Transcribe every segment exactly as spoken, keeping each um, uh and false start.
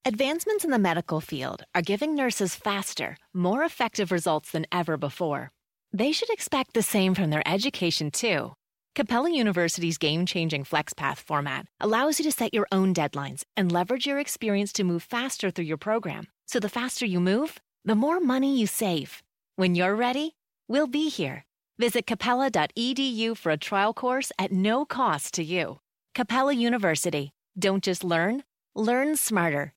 Advancements in the medical field are giving nurses faster, more effective results than ever before. They should expect the same from their education, too. Capella University's game-changing FlexPath format allows you to set your own deadlines and leverage your experience to move faster through your program. So the faster you move, the more money you save. When you're ready, we'll be here. Visit capella dot e d u for a trial course at no cost to you. Capella University. Don't just learn, learn smarter.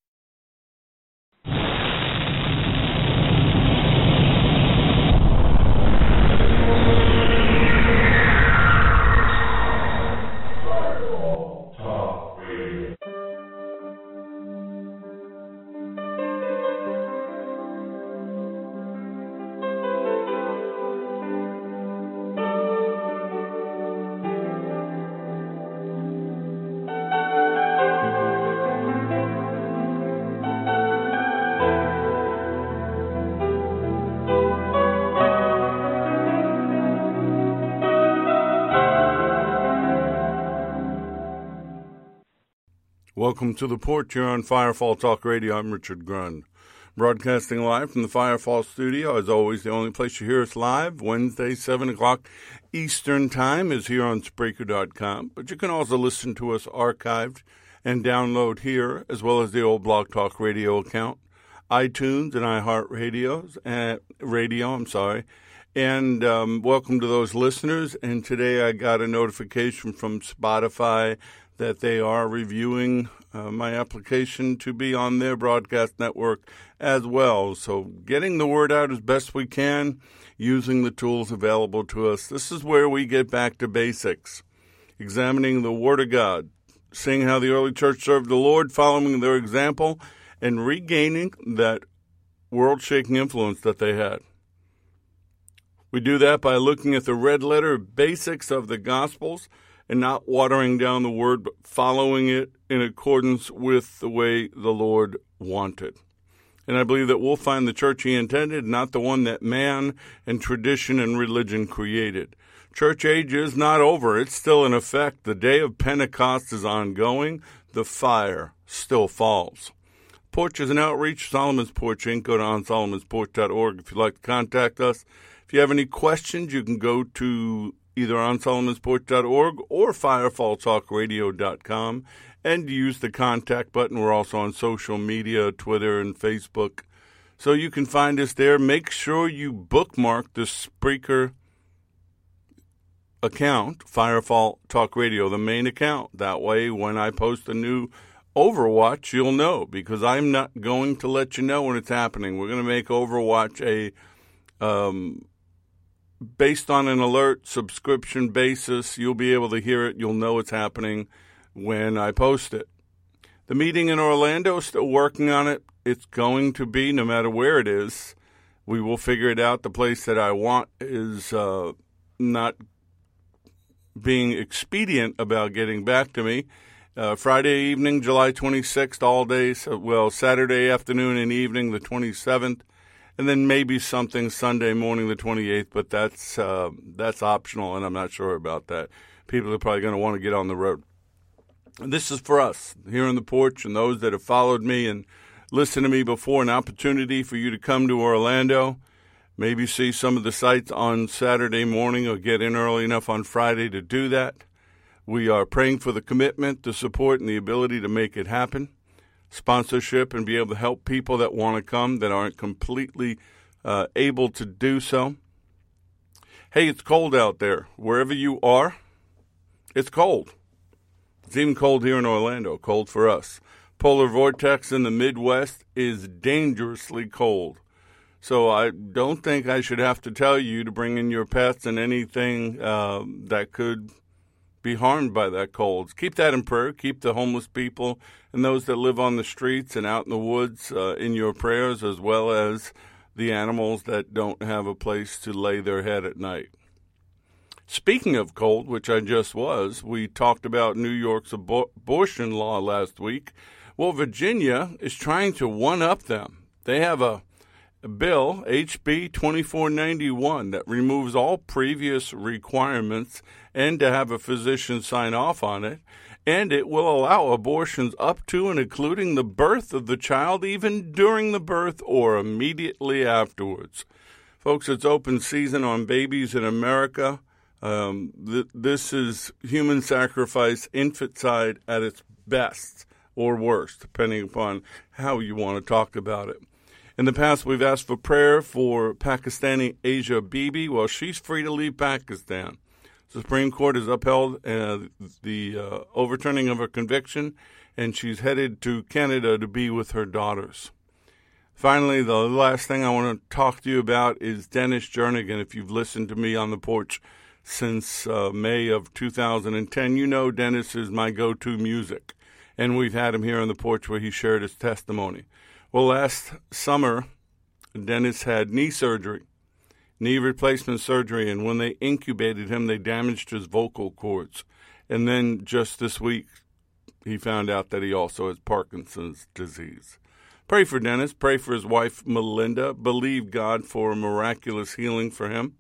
Welcome to the Porch here on Firefall Talk Radio. I'm Richard Grund, broadcasting live from the Firefall studio. As always, the only place you hear us live, Wednesday, seven o'clock Eastern Time, is here on Spreaker dot com. But you can also listen to us archived and download here, as well as the old Blog Talk Radio account, iTunes and iHeartRadio. Uh, radio, I'm sorry. And um, welcome to those listeners. And today I got a notification from Spotify that they are reviewing uh, my application to be on their broadcast network as well. So getting the word out as best we can, using the tools available to us. This is where we get back to basics, examining the Word of God, seeing how the early church served the Lord, following their example, and regaining that world-shaking influence that they had. We do that by looking at the red letter basics of the Gospels, and not watering down the word, but following it in accordance with the way the Lord wanted. And I believe that we'll find the church he intended, not the one that man and tradition and religion created. Church age is not over. It's still in effect. The day of Pentecost is ongoing. The fire still falls. Porch is an outreach. Solomon's Porch Incorporated. Go to on solomons porch dot org if you'd like to contact us. If you have any questions, you can go to either on solomons porch dot org or firefall talk radio dot com and use the contact button. We're also on social media, Twitter and Facebook. So you can find us there. Make sure you bookmark the Spreaker account, Firefall Talk Radio, the main account. That way, when I post a new Overwatch, you'll know, because I'm not going to let you know when it's happening. We're going to make Overwatch a um based on an alert subscription basis. You'll be able to hear it. You'll know it's happening when I post it. The meeting in Orlando, still working on it. It's going to be, no matter where it is, we will figure it out. The place that I want is uh, not being expedient about getting back to me. Uh, Friday evening, July twenty-sixth, all day. So, well, Saturday afternoon and evening, the twenty-seventh. And then maybe something Sunday morning, the twenty-eighth, but that's uh, that's optional, and I'm not sure about that. People are probably going to want to get on the road. And this is for us here on the porch, and those that have followed me and listened to me before, an opportunity for you to come to Orlando, maybe see some of the sites on Saturday morning or get in early enough on Friday to do that. We are praying for the commitment, the support, and the ability to make it happen. Sponsorship and be able to help people that want to come that aren't completely uh, able to do so. Hey, it's cold out there. Wherever you are, it's cold. It's even cold here in Orlando, cold for us. Polar vortex in the Midwest is dangerously cold. So I don't think I should have to tell you to bring in your pets and anything uh, that could be harmed by that cold. Keep that in prayer. Keep the homeless people and those that live on the streets and out in the woods uh, in your prayers, as well as the animals that don't have a place to lay their head at night. Speaking of cold, which I just was, we talked about New York's abor- abortion law last week. Well, Virginia is trying to one-up them. They have a, a bill, H B twenty-four ninety-one, that removes all previous requirements and to have a physician sign off on it. and it will allow abortions up to and including the birth of the child, even during the birth or immediately afterwards. Folks, it's open season on babies in America. Um, th- this is human sacrifice, infanticide at its best or worst, depending upon how you want to talk about it. In the past, we've asked for prayer for Pakistani Asia Bibi. Well, she's free to leave Pakistan. The Supreme Court has upheld uh, the uh, overturning of her conviction, and she's headed to Canada to be with her daughters. Finally, the last thing I want to talk to you about is Dennis Jernigan. If you've listened to me on the porch since uh, May of two thousand ten, you know Dennis is my go-to music, and we've had him here on the porch where he shared his testimony. Well, last summer, Dennis had knee surgery. Knee replacement surgery, and when they incubated him, they damaged his vocal cords. And then just this week, he found out that he also has Parkinson's disease. Pray for Dennis. Pray for his wife, Melinda. Believe God for a miraculous healing for him.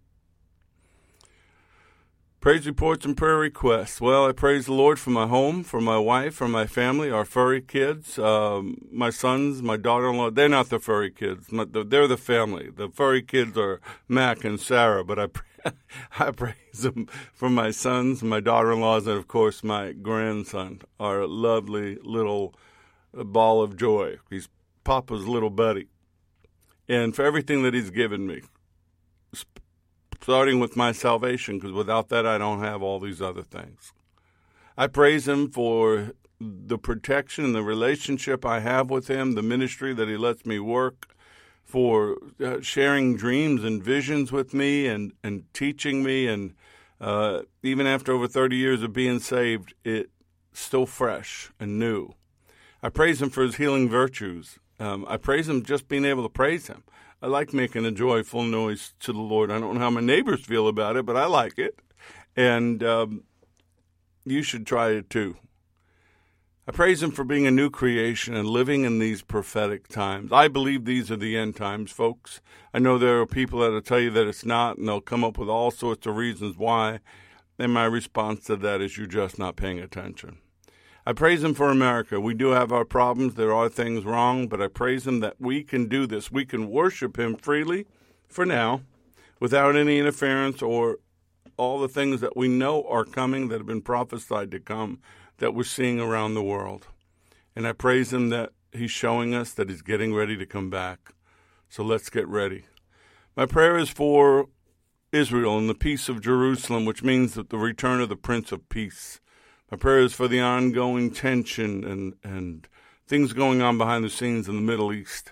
Praise reports and prayer requests. Well, I praise the Lord for my home, for my wife, for my family, our furry kids, um, my sons, my daughter-in-law. They're not the furry kids. They're the family. The furry kids are Mac and Sarah, but I, I praise them for my sons, my daughter-in-laws, and, of course, my grandson, our lovely little ball of joy. He's Papa's little buddy. And for everything that he's given me, starting with my salvation, because without that, I don't have all these other things. I praise him for the protection and the relationship I have with him, the ministry that he lets me work, for uh, sharing dreams and visions with me and, and teaching me. And uh, even after over thirty years of being saved, it's still fresh and new. I praise him for his healing virtues. Um, I praise him just being able to praise him. I like making a joyful noise to the Lord. I don't know how my neighbors feel about it, but I like it. And um, you should try it too. I praise him for being a new creation and living in these prophetic times. I believe these are the end times, folks. I know there are people that will tell you that it's not, and they'll come up with all sorts of reasons why. And my response to that is you're just not paying attention. I praise him for America. We do have our problems. There are things wrong, but I praise him that we can do this. We can worship him freely for now without any interference or all the things that we know are coming that have been prophesied to come that we're seeing around the world. And I praise him that he's showing us that he's getting ready to come back. So let's get ready. My prayer is for Israel and the peace of Jerusalem, which means that the return of the Prince of Peace. My prayer is for the ongoing tension and, and things going on behind the scenes in the Middle East.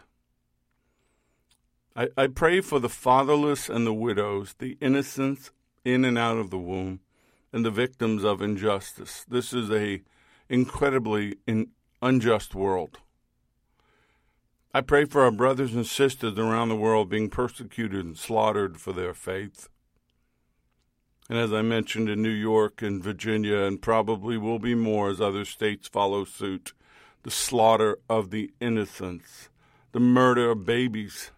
I, I pray for the fatherless and the widows, the innocents in and out of the womb, and the victims of injustice. This is a incredibly in, unjust world. I pray for our brothers and sisters around the world being persecuted and slaughtered for their faith. And as I mentioned, in New York and Virginia, and probably will be more as other states follow suit, the slaughter of the innocents, the murder of babies.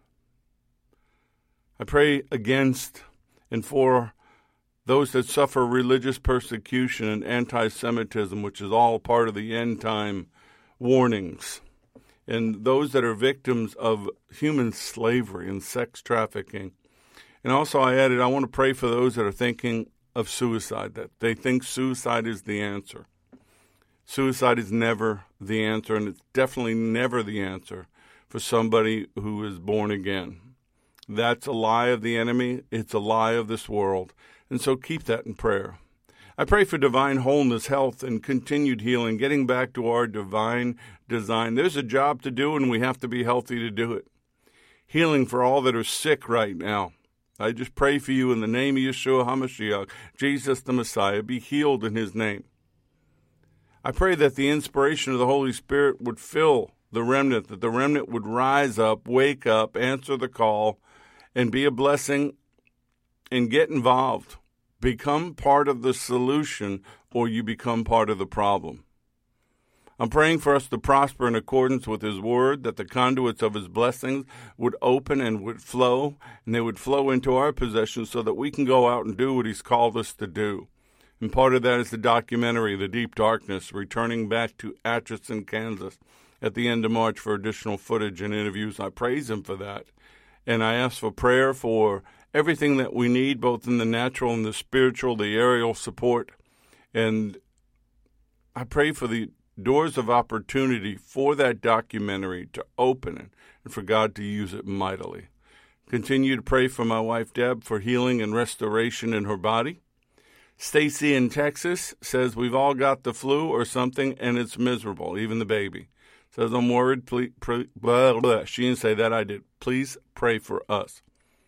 I pray against and for those that suffer religious persecution and anti-Semitism, which is all part of the end-time warnings, and those that are victims of human slavery and sex trafficking. And also I added, I want to pray for those that are thinking of suicide, that they think suicide is the answer. Suicide is never the answer, and it's definitely never the answer for somebody who is born again. That's a lie of the enemy. It's a lie of this world. And so keep that in prayer. I pray for divine wholeness, health, and continued healing, getting back to our divine design. There's a job to do, and we have to be healthy to do it. Healing for all that are sick right now. I just pray for you in the name of Yeshua HaMashiach, Jesus the Messiah. Be healed in his name. I pray that the inspiration of the Holy Spirit would fill the remnant, that the remnant would rise up, wake up, answer the call, and be a blessing and get involved. Become part of the solution, or you become part of the problem. I'm praying for us to prosper in accordance with his word, that the conduits of his blessings would open and would flow, and they would flow into our possession so that we can go out and do what he's called us to do. And part of that is the documentary, The Deep Darkness, returning back to Atchison, Kansas at the end of March for additional footage and interviews. I praise him for that. And I ask for prayer for everything that we need, both in the natural and the spiritual, the aerial support. And I pray for the doors of opportunity for that documentary to open and for God to use it mightily. Continue to pray for my wife, Deb, for healing and restoration in her body. Stacy in Texas says we've all got the flu or something, and it's miserable, even the baby. Says, I'm worried. Please, pray, blah, blah. She didn't say that. I did. Please pray for us.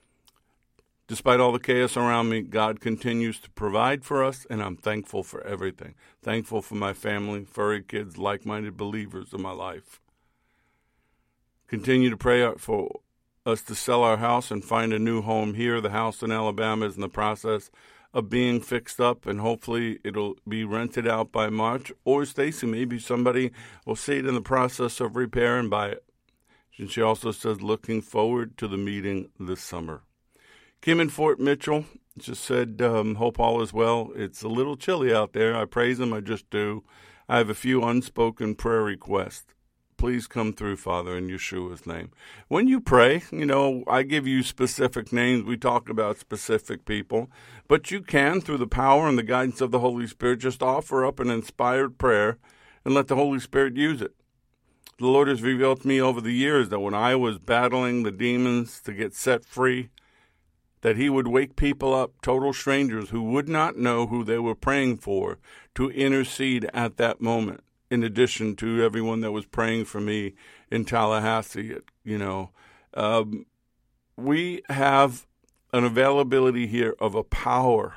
Despite all the chaos around me, God continues to provide for us, and I'm thankful for everything. Thankful for my family, furry kids, like-minded believers in my life. Continue to pray for us to sell our house and find a new home here. The house in Alabama is in the process of being fixed up, and hopefully it'll be rented out by March. Or Stacy, maybe somebody will see it in the process of repair and buy it. And she also says, looking forward to the meeting this summer. Kim in Fort Mitchell just said, um, hope all is well. It's a little chilly out there. I praise him. I just do. I have a few unspoken prayer requests. Please come through, Father, in Yeshua's name. When you pray, you know, I give you specific names. We talk about specific people. But you can, through the power and the guidance of the Holy Spirit, just offer up an inspired prayer and let the Holy Spirit use it. The Lord has revealed to me over the years that when I was battling the demons to get set free, that he would wake people up, total strangers who would not know who they were praying for, to intercede at that moment, in addition to everyone that was praying for me in Tallahassee. You know, um, we have an availability here of a power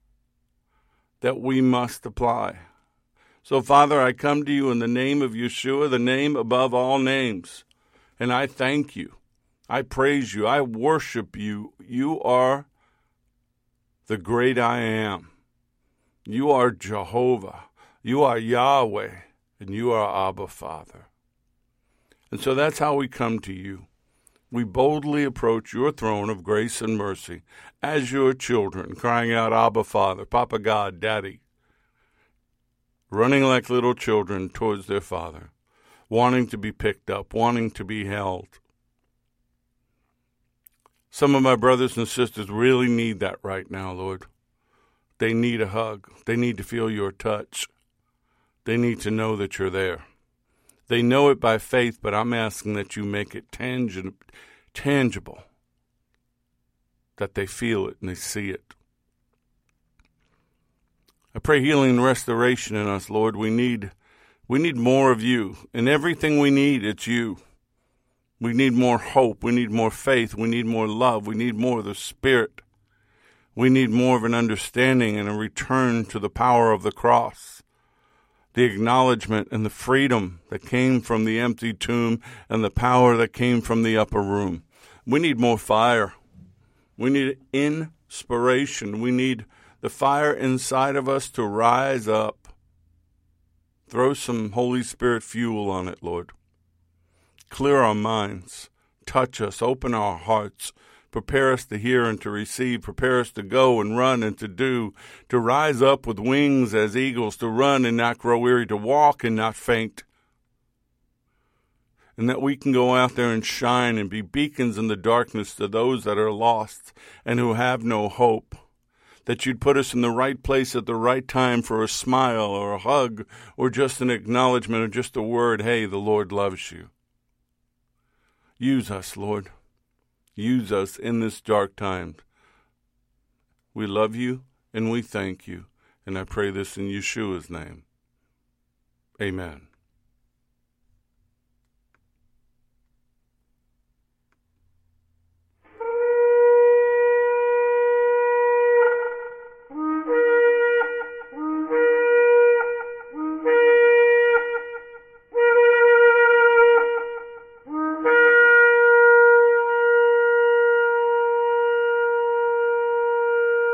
that we must apply. So, Father, I come to you in the name of Yeshua, the name above all names, and I thank you. I praise you. I worship you. You are the great I am. You are Jehovah. You are Yahweh. And you are Abba, Father. And so that's how we come to you. We boldly approach your throne of grace and mercy as your children, crying out, Abba, Father, Papa God, Daddy, running like little children towards their Father, wanting to be picked up, wanting to be held. Some of my brothers and sisters really need that right now, Lord. They need a hug. They need to feel your touch. They need to know that you're there. They know it by faith, but I'm asking that you make it tangi- tangible, that they feel it and they see it. I pray healing and restoration in us, Lord. We need, we need more of you. And everything we need, it's you. We need more hope. We need more faith. We need more love. We need more of the Spirit. We need more of an understanding and a return to the power of the cross, the acknowledgement and the freedom that came from the empty tomb and the power that came from the upper room. We need more fire. We need inspiration. We need the fire inside of us to rise up. Throw some Holy Spirit fuel on it, Lord. Clear our minds, touch us, open our hearts, prepare us to hear and to receive, prepare us to go and run and to do, to rise up with wings as eagles, to run and not grow weary, to walk and not faint. And that we can go out there and shine and be beacons in the darkness to those that are lost and who have no hope. That you'd put us in the right place at the right time for a smile or a hug or just an acknowledgement or just a word, hey, the Lord loves you. Use us, Lord. Use us in this dark time. We love you and we thank you. And I pray this in Yeshua's name. Amen.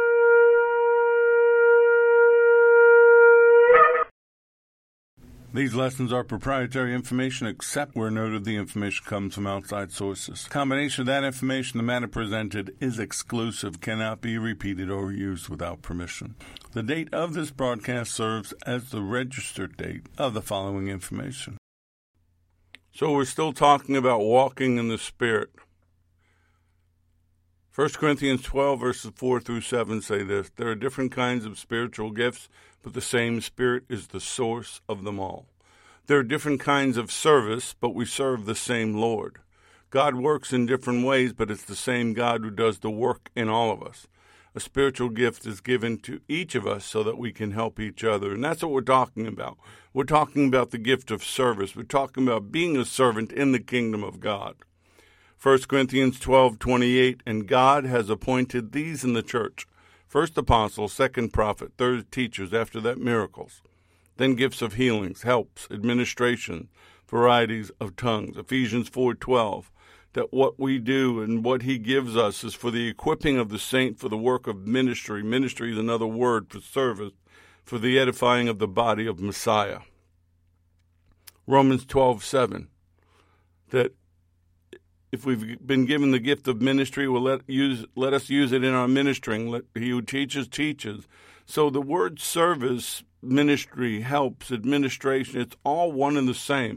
These These lessons are proprietary information except where noted the information comes from outside sources. Combination of that information, the matter presented is exclusive, cannot be repeated or used without permission. The date of this broadcast serves as the registered date of the following information. So we're still talking about walking in the Spirit. First Corinthians twelve, verses four through seven say this: there are different kinds of spiritual gifts, but the same Spirit is the source of them all. There are different kinds of service, but we serve the same Lord. God works in different ways, but it's the same God who does the work in all of us. A spiritual gift is given to each of us so that we can help each other. And that's what we're talking about. We're talking about the gift of service. We're talking about being a servant in the kingdom of God. First Corinthians twelve twenty-eight, and God has appointed these in the church: first apostles, second prophet, third teachers, after that miracles, then gifts of healings, helps, administration, varieties of tongues. Ephesians four twelve, that what we do and what he gives us is for the equipping of the saint for the work of ministry. Ministry is another word for service, for the edifying of the body of Messiah. Romans twelve seven, that if we've been given the gift of ministry, well, let use let us use it in our ministering. Let he who teaches, teaches. So the word service, ministry, helps, administration, it's all one and the same.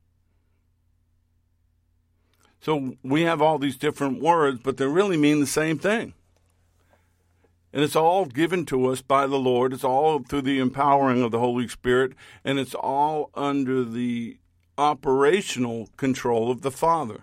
So we have all these different words, but they really mean the same thing. And it's all given to us by the Lord. It's all through the empowering of the Holy Spirit, and it's all under the operational control of the Father.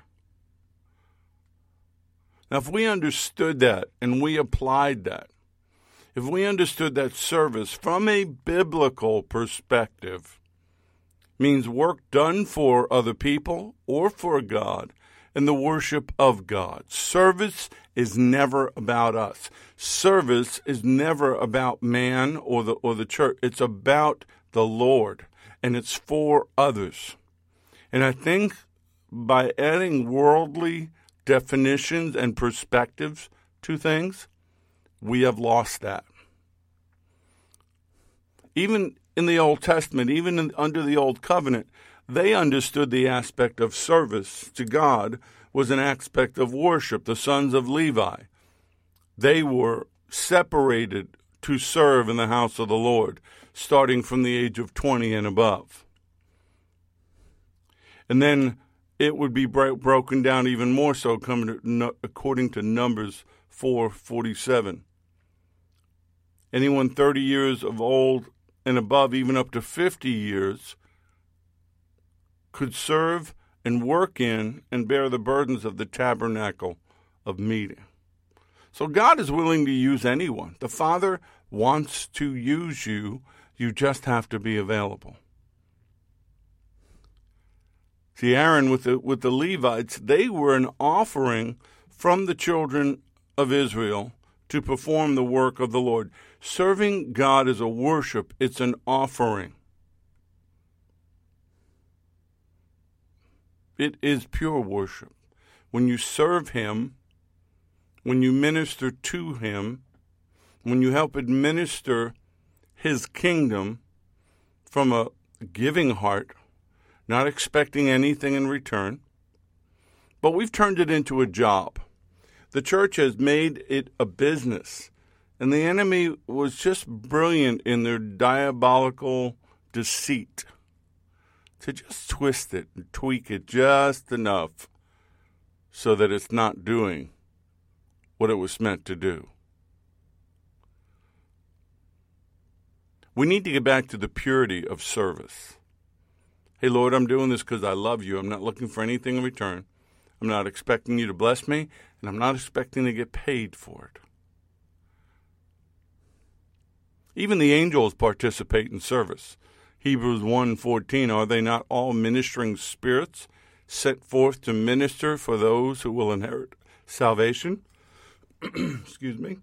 Now, if we understood that and we applied that, if we understood that service from a biblical perspective means work done for other people or for God and the worship of God. Service is never about us. Service is never about man or the or the church. It's about the Lord, and it's for others. And I think by adding worldly definitions and perspectives to things, we have lost that. Even in the Old Testament, even in, under the Old Covenant, they understood the aspect of service to God was an aspect of worship. The sons of Levi, they were separated to serve in the house of the Lord, starting from the age of twenty and above. And then it would be broken down even more so, coming to, according to Numbers four forty-seven. Anyone thirty years of old and above, even up to fifty years, could serve and work in and bear the burdens of the tabernacle of meeting. So God is willing to use anyone. The Father wants to use you. You just have to be available. See, Aaron with the with the Levites, they were an offering from the children of Israel to perform the work of the Lord. Serving God is a worship. It's an offering. It is pure worship. When you serve him, when you minister to him, when you help administer his kingdom from a giving heart, not expecting anything in return, but we've turned it into a job. The church has made it a business, and the enemy was just brilliant in their diabolical deceit to just twist it and tweak it just enough so that it's not doing what it was meant to do. We need to get back to the purity of service. Hey, Lord, I'm doing this because I love you. I'm not looking for anything in return. I'm not expecting you to bless me, and I'm not expecting to get paid for it. Even the angels participate in service. Hebrews one fourteen, are they not all ministering spirits set forth to minister for those who will inherit salvation? Excuse me.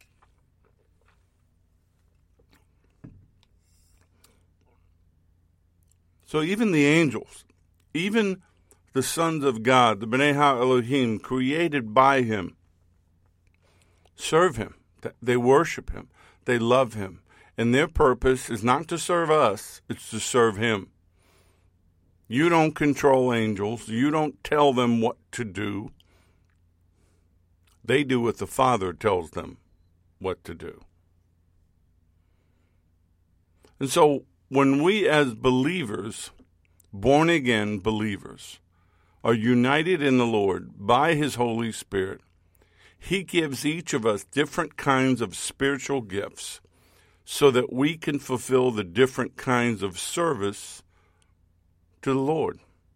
So even the angels, even the sons of God, the B'nai Ha-Elohim, created by him, serve him. They worship him. They love him. And their purpose is not to serve us, it's to serve him. You don't control angels. You don't tell them what to do. They do what the Father tells them what to do. And so when we as believers, born-again believers, are united in the Lord by His Holy Spirit, He gives each of us different kinds of spiritual gifts so that we can fulfill the different kinds of service to the Lord.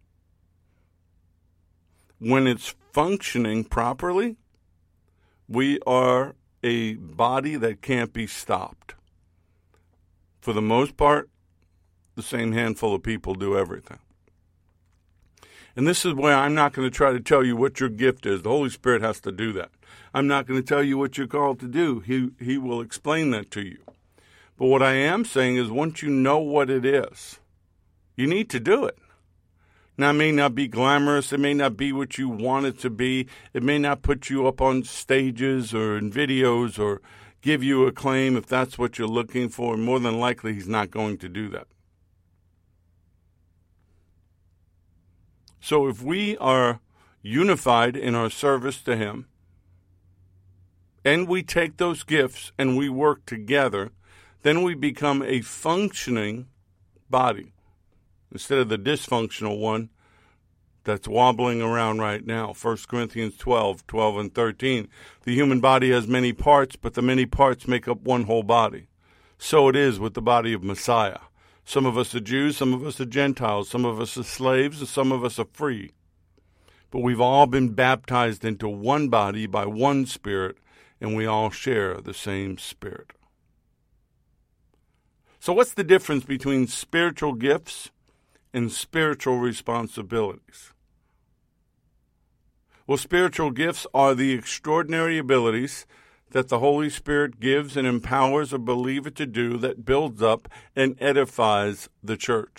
When it's functioning properly, we are a body that can't be stopped. For the most part, the same handful of people do everything. And this is where I'm not going to try to tell you what your gift is. The Holy Spirit has to do that. I'm not going to tell you what you're called to do. He, he will explain that to you. But what I am saying is once you know what it is, you need to do it. Now, it may not be glamorous. It may not be what you want it to be. It may not put you up on stages or in videos or give you acclaim if that's what you're looking for. More than likely, He's not going to do that. So if we are unified in our service to Him, and we take those gifts and we work together, then we become a functioning body instead of the dysfunctional one that's wobbling around right now. First Corinthians twelve, twelve and thirteen. The human body has many parts, but the many parts make up one whole body. So it is with the body of Messiah. Some of us are Jews, some of us are Gentiles, some of us are slaves, and some of us are free. But we've all been baptized into one body by one Spirit, and we all share the same Spirit. So what's the difference between spiritual gifts and spiritual responsibilities? Well, spiritual gifts are the extraordinary abilities that the Holy Spirit gives and empowers a believer to do that builds up and edifies the church.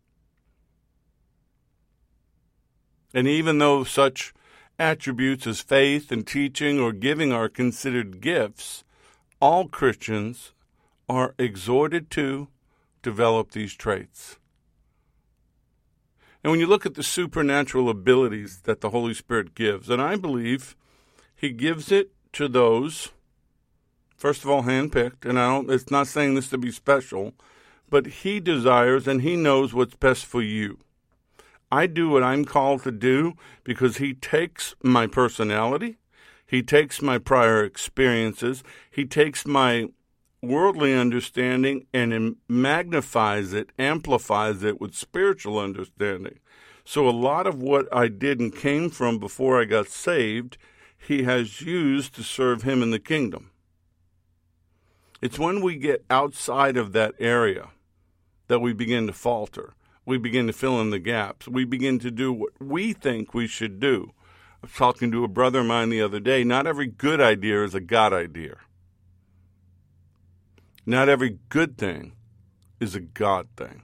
And even though such attributes as faith and teaching or giving are considered gifts, all Christians are exhorted to develop these traits. And when you look at the supernatural abilities that the Holy Spirit gives, and I believe He gives it to those, first of all, handpicked, and I don't, it's not saying this to be special, but He desires and He knows what's best for you. I do what I'm called to do because He takes my personality, He takes my prior experiences, He takes my worldly understanding and magnifies it, amplifies it with spiritual understanding. So a lot of what I did and came from before I got saved, He has used to serve Him in the kingdom. It's when we get outside of that area that we begin to falter. We begin to fill in the gaps. We begin to do what we think we should do. I was talking to a brother of mine the other day. Not every good idea is a God idea. Not every good thing is a God thing.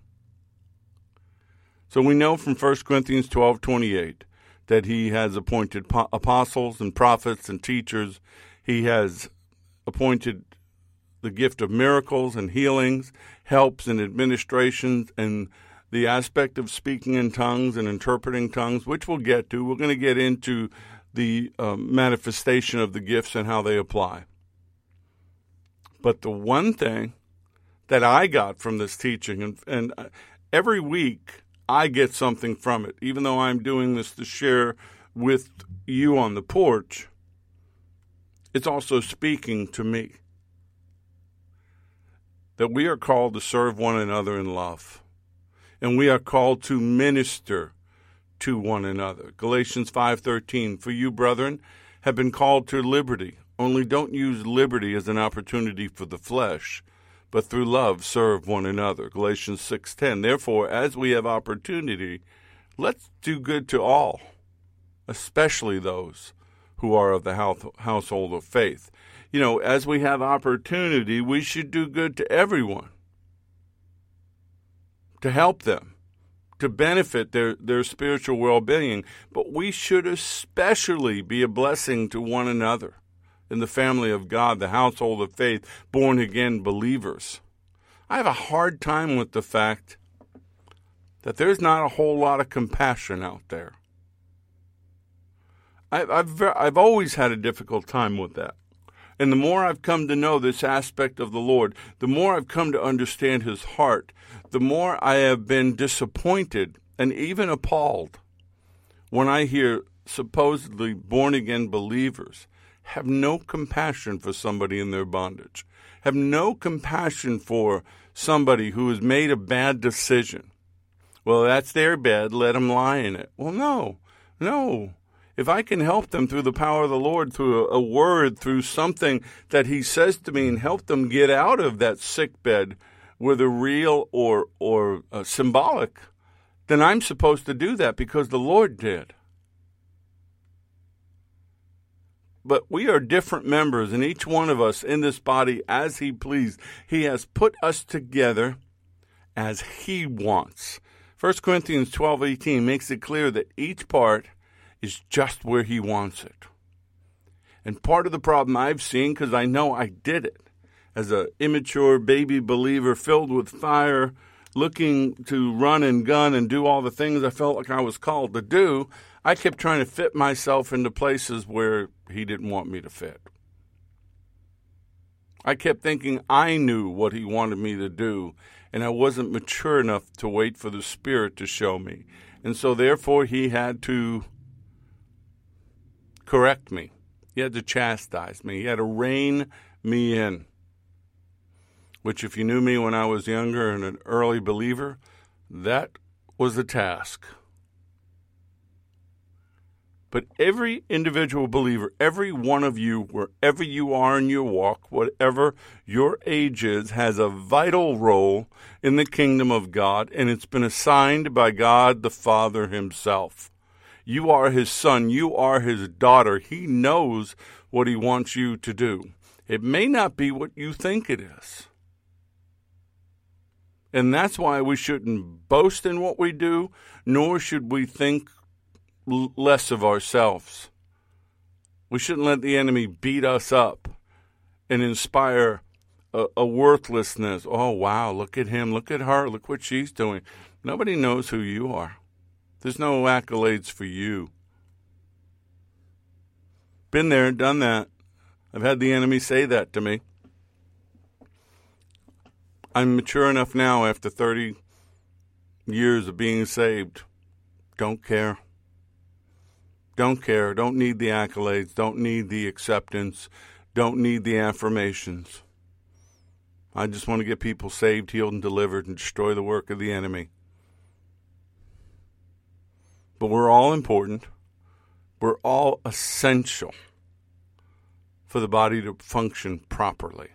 So we know from First Corinthians twelve twenty-eight that He has appointed po- apostles and prophets and teachers. He has appointed the gift of miracles and healings, helps and administrations, and the aspect of speaking in tongues and interpreting tongues, which we'll get to. We're going to get into the um, manifestation of the gifts and how they apply. But the one thing that I got from this teaching, and, and every week I get something from it, even though I'm doing this to share with you on the porch, it's also speaking to me. That we are called to serve one another in love. And we are called to minister to one another. Galatians five thirteen, for you, brethren, have been called to liberty. Only don't use liberty as an opportunity for the flesh, but through love serve one another. Galatians six ten, therefore, as we have opportunity, let's do good to all, especially those who are of the household of faith. You know, as we have opportunity, we should do good to everyone, to help them, to benefit their, their spiritual well-being. But we should especially be a blessing to one another in the family of God, the household of faith, born-again believers. I have a hard time with the fact that there's not a whole lot of compassion out there. I, I've I've always had a difficult time with that. And the more I've come to know this aspect of the Lord, the more I've come to understand his heart, the more I have been disappointed and even appalled when I hear supposedly born-again believers have no compassion for somebody in their bondage, have no compassion for somebody who has made a bad decision. Well, that's their bed, let them lie in it. Well, no, no. If I can help them through the power of the Lord, through a, a word, through something that he says to me, and help them get out of that sick bed, whether real or, or uh, symbolic, then I'm supposed to do that because the Lord did. But we are different members, and each one of us in this body as he pleased. He has put us together as he wants. First Corinthians twelve eighteen makes it clear that each part is just where he wants it. And part of the problem I've seen, because I know I did it, as an immature baby believer filled with fire, looking to run and gun and do all the things I felt like I was called to do, I kept trying to fit myself into places where he didn't want me to fit. I kept thinking I knew what he wanted me to do, and I wasn't mature enough to wait for the Spirit to show me. And so therefore he had to correct me. He had to chastise me. He had to rein me in. Which, if you knew me when I was younger and an early believer, that was the task. But every individual believer, every one of you, wherever you are in your walk, whatever your age is, has a vital role in the kingdom of God, and it's been assigned by God the Father himself. You are his son. You are his daughter. He knows what he wants you to do. It may not be what you think it is. And that's why we shouldn't boast in what we do, nor should we think l- less of ourselves. We shouldn't let the enemy beat us up and inspire a, a worthlessness. Oh, wow, look at him, look at her, look what she's doing. Nobody knows who you are. There's no accolades for you. Been there, done that. I've had the enemy say that to me. I'm mature enough now after thirty years of being saved. Don't care. Don't care. Don't need the accolades. Don't need the acceptance. Don't need the affirmations. I just want to get people saved, healed, and delivered and destroy the work of the enemy. But we're all important. We're all essential for the body to function properly.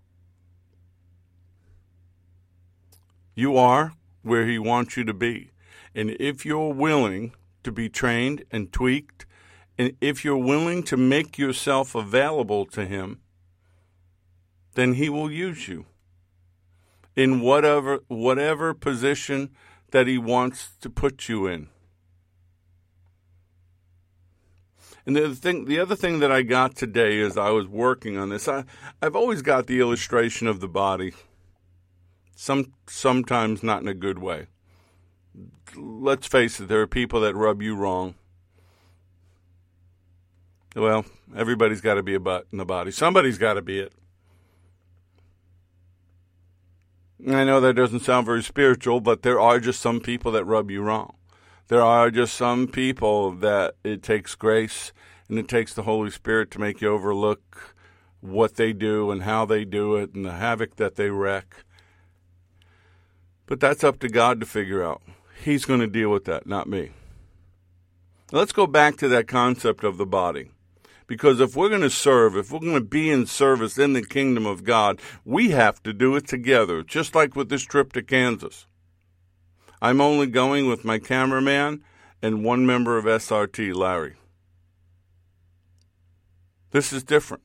You are where he wants you to be. And if you're willing to be trained and tweaked, and if you're willing to make yourself available to him, then he will use you in whatever whatever position that he wants to put you in. And the thing, the other thing that I got today as I was working on this, I, I've always got the illustration of the body. Some sometimes not in a good way. Let's face it, there are people that rub you wrong. Well, everybody's got to be a butt in the body. Somebody's got to be it. I know that doesn't sound very spiritual, but there are just some people that rub you wrong. There are just some people that it takes grace and it takes the Holy Spirit to make you overlook what they do and how they do it and the havoc that they wreak. But that's up to God to figure out. He's going to deal with that, not me. Let's go back to that concept of the body. Because if we're going to serve, if we're going to be in service in the kingdom of God, we have to do it together, just like with this trip to Kansas. I'm only going with my cameraman and one member of S R T, Larry. This is different.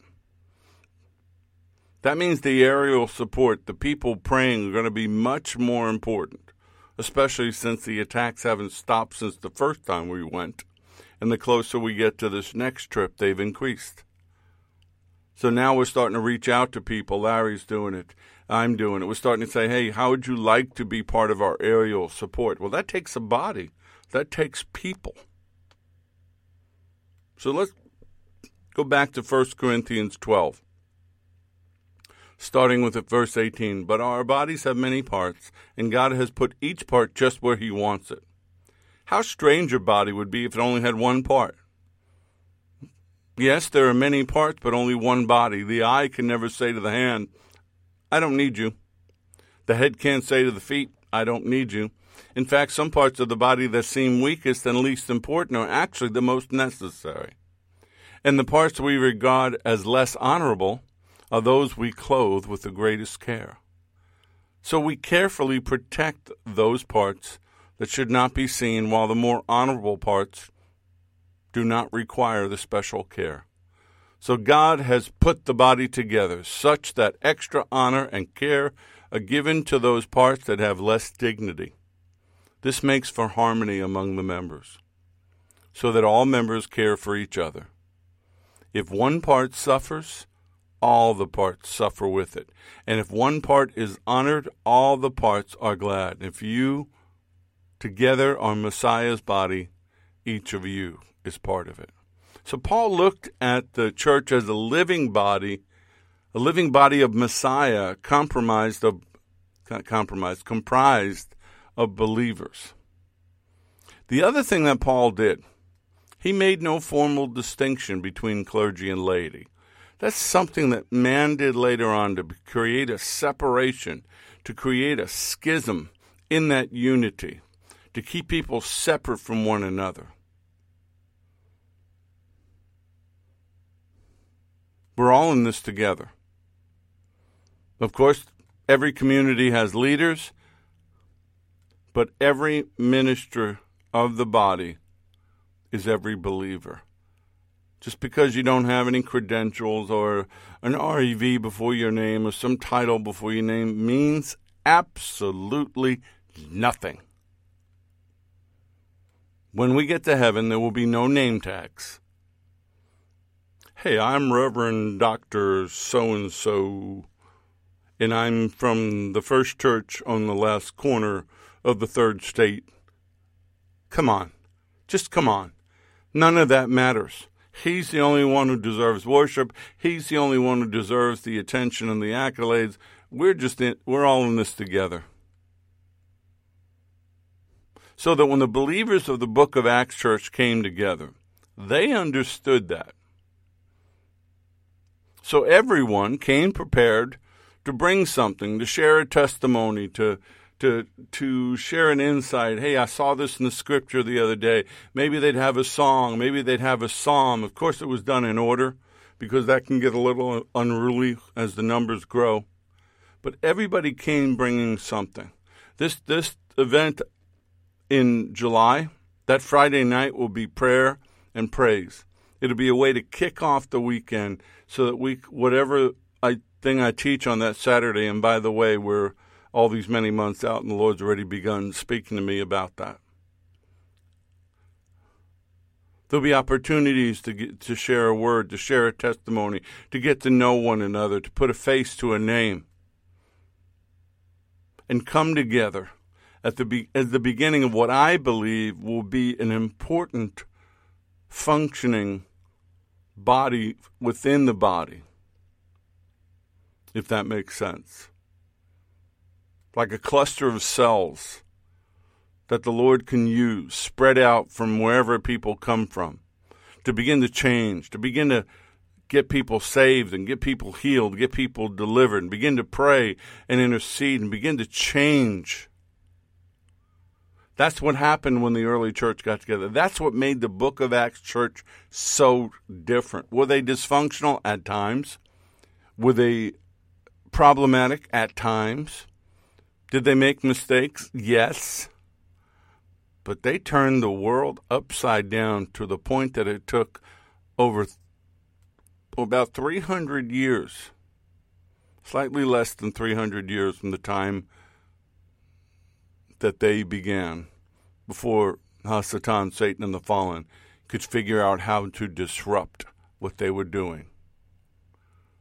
That means the aerial support, the people praying, are going to be much more important, especially since the attacks haven't stopped since the first time we went. And the closer we get to this next trip, they've increased. So now we're starting to reach out to people. Larry's doing it. I'm doing it. We're starting to say, hey, how would you like to be part of our aerial support? Well, that takes a body. That takes people. So let's go back to First Corinthians twelve, starting with it, verse eighteen. But our bodies have many parts, and God has put each part just where he wants it. How strange your body would be if it only had one part. Yes, there are many parts, but only one body. The eye can never say to the hand, I don't need you. The head can't say to the feet, I don't need you. In fact, some parts of the body that seem weakest and least important are actually the most necessary. And the parts we regard as less honorable are those we clothe with the greatest care. So we carefully protect those parts that should not be seen, while the more honorable parts do not require the special care. So God has put the body together such that extra honor and care are given to those parts that have less dignity. This makes for harmony among the members, so that all members care for each other. If one part suffers, all the parts suffer with it. And if one part is honored, all the parts are glad. If you together are Messiah's body, each of you is part of it. So Paul looked at the church as a living body, a living body of Messiah, compromised of, not compromised, comprised of believers. The other thing that Paul did, he made no formal distinction between clergy and laity. That's something that man did later on to create a separation, to create a schism in that unity, to keep people separate from one another. We're all in this together. Of course, every community has leaders, but every minister of the body is every believer. Just because you don't have any credentials or an R E V before your name or some title before your name means absolutely nothing. When we get to heaven, there will be no name tags. Hey, I'm Reverend Doctor So-and-so, and I'm from the First Church on the last corner of the third state. Come on. Just come on. None of that matters. He's the only one who deserves worship. He's the only one who deserves the attention and the accolades. We're just in, we're all in this together. So that when the believers of the book of Acts Church came together, they understood that. So everyone came prepared to bring something, to share a testimony, to to to share an insight. Hey, I saw this in the scripture the other day. Maybe they'd have a song. Maybe they'd have a psalm. Of course, it was done in order because that can get a little unruly as the numbers grow. But everybody came bringing something. This this event in July, that Friday night will be prayer and praise. It'll be a way to kick off the weekend so that we, whatever I, thing I teach on that Saturday, and by the way, we're all these many months out and the Lord's already begun speaking to me about that. There'll be opportunities to get, to share a word, to share a testimony, to get to know one another, to put a face to a name, and come together at the be, at the beginning of what I believe will be an important functioning body within the body, if that makes sense. Like a cluster of cells that the Lord can use, spread out from wherever people come from, to begin to change, to begin to get people saved and get people healed, get people delivered, and begin to pray and intercede and begin to change. That's what happened when the early church got together. That's what made the book of Acts church so different. Were they dysfunctional? At times. Were they problematic? At times. Did they make mistakes? Yes. But they turned the world upside down to the point that it took over about three hundred years, slightly less than three hundred years from the time that they began, before Hasatan, Satan, and the fallen could figure out how to disrupt what they were doing.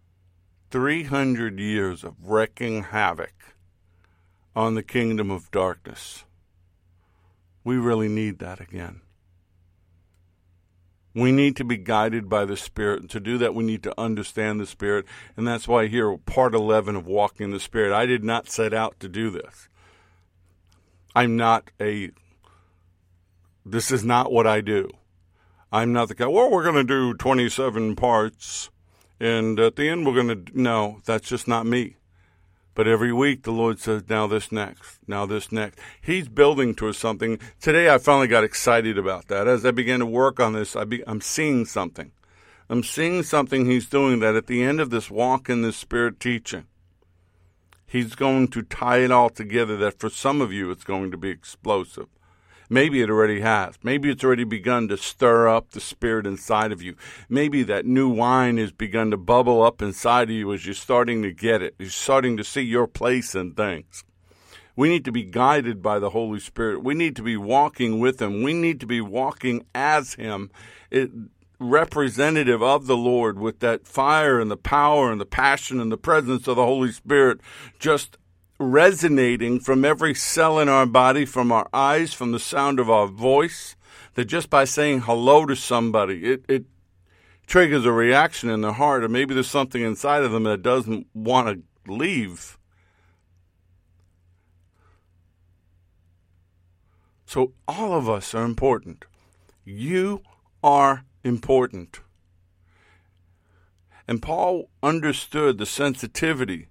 three hundred years of wreaking havoc on the kingdom of darkness. We really need that again. We need to be guided by the Spirit. And to do that, we need to understand the Spirit. And that's why here, part eleven of Walking in the Spirit. I did not set out to do this. I'm not a, this is not what I do. I'm not the guy, well, we're going to do twenty-seven parts. And at the end, we're going to, no, that's just not me. But every week, the Lord says, now this next, now this next. He's building towards something. Today, I finally got excited about that. As I began to work on this, I be, I'm seeing something. I'm seeing something he's doing that at the end of this Walk in the Spirit teaching, he's going to tie it all together that for some of you, it's going to be explosive. Maybe it already has. Maybe it's already begun to stir up the Spirit inside of you. Maybe that new wine has begun to bubble up inside of you as you're starting to get it. You're starting to see your place in things. We need to be guided by the Holy Spirit. We need to be walking with Him. We need to be walking as Him, it, representative of the Lord, with that fire and the power and the passion and the presence of the Holy Spirit just resonating from every cell in our body, from our eyes, from the sound of our voice, that just by saying hello to somebody, it, it triggers a reaction in their heart, or maybe there's something inside of them that doesn't want to leave. So all of us are important. You are important. And Paul understood the sensitivity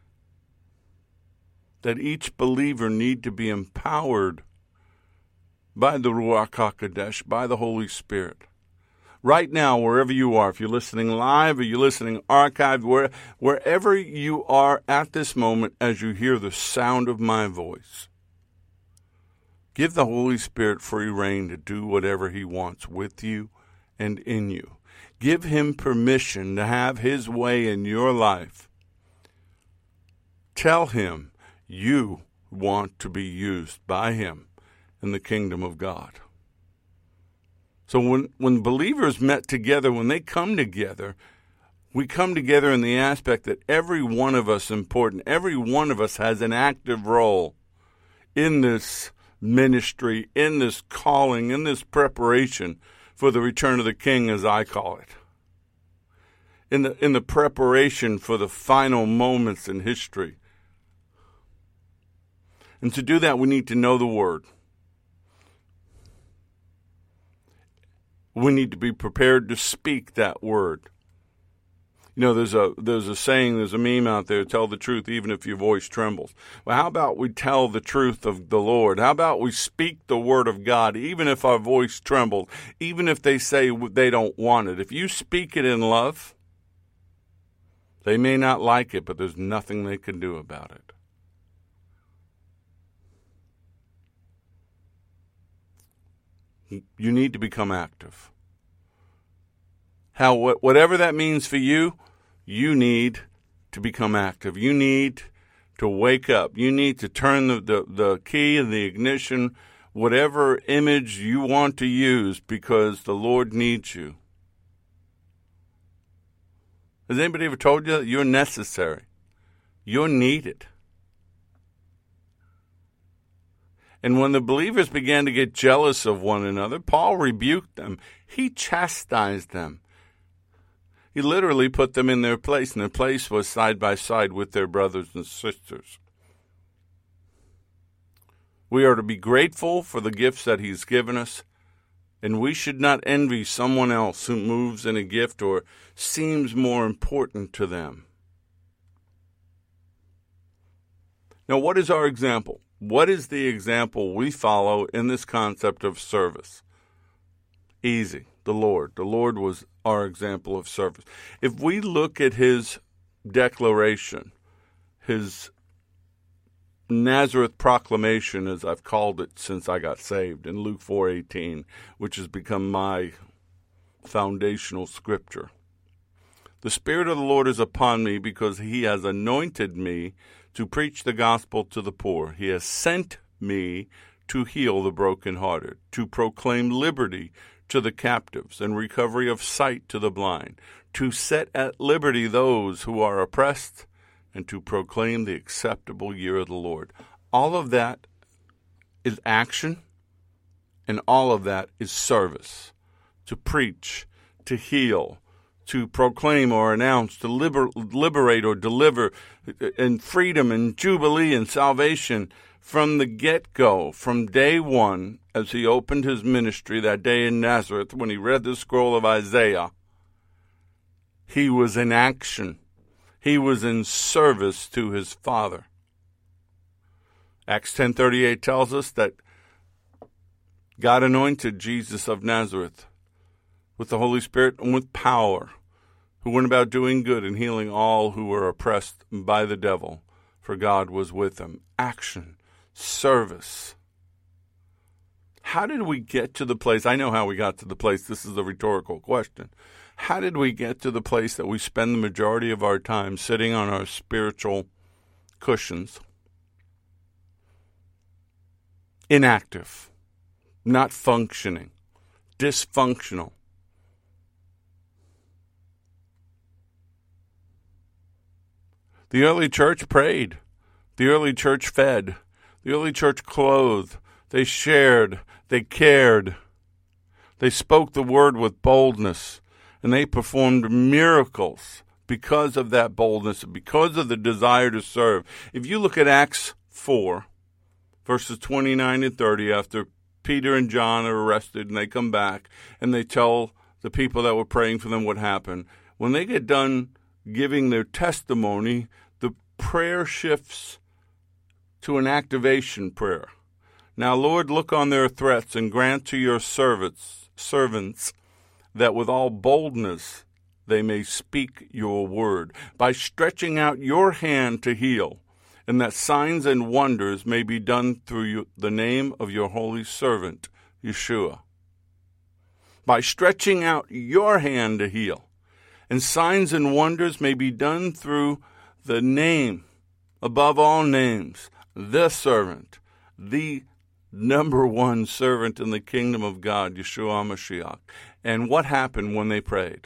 that each believer need to be empowered by the Ruach HaKodesh, by the Holy Spirit. Right now, wherever you are, if you're listening live or you're listening archived, where, wherever you are at this moment as you hear the sound of my voice, give the Holy Spirit free rein to do whatever He wants with you and in you. Give Him permission to have His way in your life. Tell Him you want to be used by Him in the kingdom of God. So when, when believers met together, when they come together, we come together in the aspect that every one of us is important. Every one of us has an active role in this ministry, in this calling, in this preparation for the return of the King, as I call it. In the, in the preparation for the final moments in history. And to do that, we need to know the Word. We need to be prepared to speak that Word. You know, there's a there's a saying, there's a meme out there, tell the truth even if your voice trembles. Well, how about we tell the truth of the Lord? How about we speak the Word of God even if our voice trembles, even if they say they don't want it? If you speak it in love, they may not like it, but there's nothing they can do about it. You need to become active. How, whatever that means for you, you need to become active. You need to wake up. You need to turn the, the, the key and the ignition, whatever image you want to use, because the Lord needs you. Has anybody ever told you that you're necessary? You're needed. And when the believers began to get jealous of one another, Paul rebuked them. He chastised them. He literally put them in their place, and their place was side by side with their brothers and sisters. We are to be grateful for the gifts that He's given us, and we should not envy someone else who moves in a gift or seems more important to them. Now, what is our example? What is the example we follow in this concept of service? Easy. The Lord. The Lord was our example of service. If we look at His declaration, His Nazareth proclamation, as I've called it since I got saved, in Luke four eighteen, which has become my foundational scripture. The Spirit of the Lord is upon me because He has anointed me to preach the gospel to the poor. He has sent me to heal the brokenhearted, to proclaim liberty to the captives and recovery of sight to the blind, to set at liberty those who are oppressed, and to proclaim the acceptable year of the Lord. All of that is action, and all of that is service. To preach, to heal, to proclaim or announce, to liber- liberate or deliver, and freedom and jubilee and salvation from the get-go, from day one, as he opened his ministry that day in Nazareth when he read the scroll of Isaiah. He was in action. He was in service to his Father. Acts ten thirty-eight tells us that God anointed Jesus of Nazareth with the Holy Spirit and with power, who went about doing good and healing all who were oppressed by the devil, for God was with them. Action, service. How did we get to the place? I know how we got to the place. This is a rhetorical question. How did we get to the place that we spend the majority of our time sitting on our spiritual cushions, inactive, not functioning, dysfunctional? The early church prayed. The early church fed. The early church clothed. They shared. They cared. They spoke the word with boldness. And they performed miracles because of that boldness, because of the desire to serve. If you look at Acts four, verses twenty-nine and thirty, after Peter and John are arrested and they come back and they tell the people that were praying for them what happened, when they get done giving their testimony, the prayer shifts to an activation prayer. Now, Lord, look on their threats and grant to your servants, servants that with all boldness they may speak your word, by stretching out your hand to heal, and that signs and wonders may be done through you, the name of your holy servant, Yeshua. By stretching out your hand to heal, and signs and wonders may be done through the name, above all names, the servant, the number one servant in the kingdom of God, Yeshua HaMashiach. And what happened when they prayed?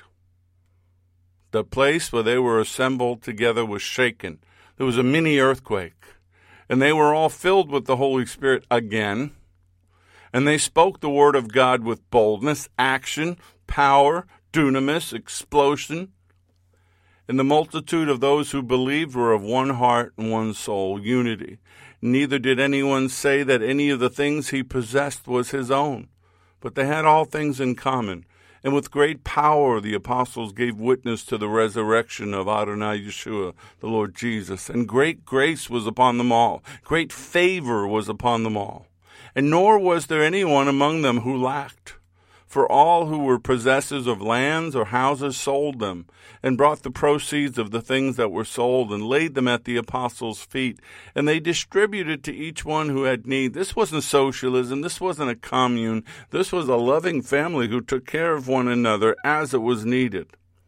The place where they were assembled together was shaken. There was a mini earthquake. And they were all filled with the Holy Spirit again. And they spoke the word of God with boldness, action, power, dunamis, explosion. And the multitude of those who believed were of one heart and one soul, unity. Neither did anyone say that any of the things he possessed was his own, but they had all things in common. And with great power the apostles gave witness to the resurrection of Adonai Yeshua, the Lord Jesus. And great grace was upon them all. Great favor was upon them all. And nor was there anyone among them who lacked. For all who were possessors of lands or houses sold them, and brought the proceeds of the things that were sold, and laid them at the apostles' feet. And they distributed to each one who had need. This wasn't socialism. This wasn't a commune. This was a loving family who took care of one another as it was needed.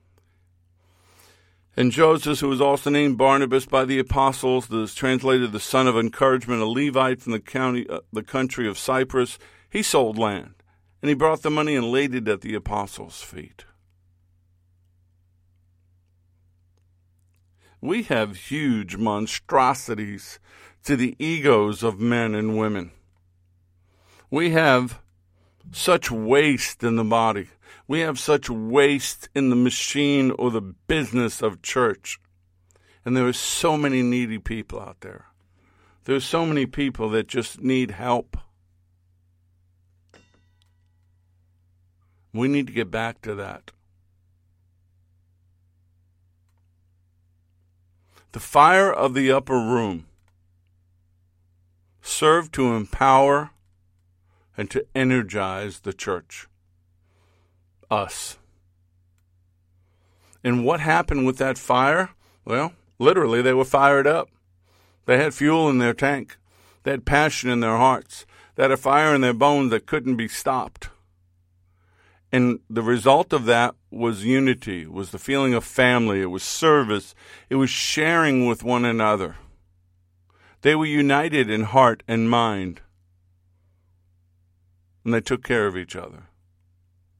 And Joseph, who was also named Barnabas by the apostles, that is translated the son of encouragement, a Levite from the county, uh, the country of Cyprus, he sold land. And he brought the money and laid it at the apostles' feet. We have huge monstrosities to the egos of men and women. We have such waste in the body. We have such waste in the machine or the business of church. And there are so many needy people out there. There are so many people that just need help. We need to get back to that. The fire of the upper room served to empower and to energize the church, us. And what happened with that fire? Well, literally, they were fired up. They had fuel in their tank. They had passion in their hearts. They had a fire in their bones that couldn't be stopped. And the result of that was unity, it was the feeling of family, it was service, it was sharing with one another. They were united in heart and mind, and they took care of each other.